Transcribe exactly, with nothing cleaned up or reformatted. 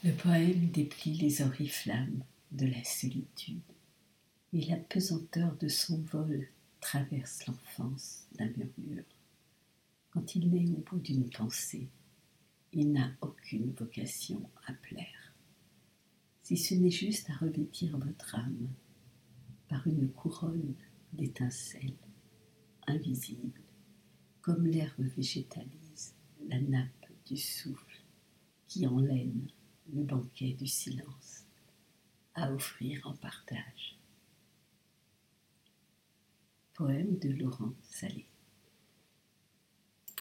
Le poème déplie les oriflammes de la solitude, et la pesanteur de son vol traverse l'enfance d'un murmure. Quand il n'est au bout d'une pensée, il n'a aucune vocation à plaire. Si ce n'est juste à revêtir votre âme par une couronne d'étincelles invisibles, comme l'herbe végétalise la nappe du souffle qui enlaine le banquet du silence à offrir en partage. Poème de Laurent Salé.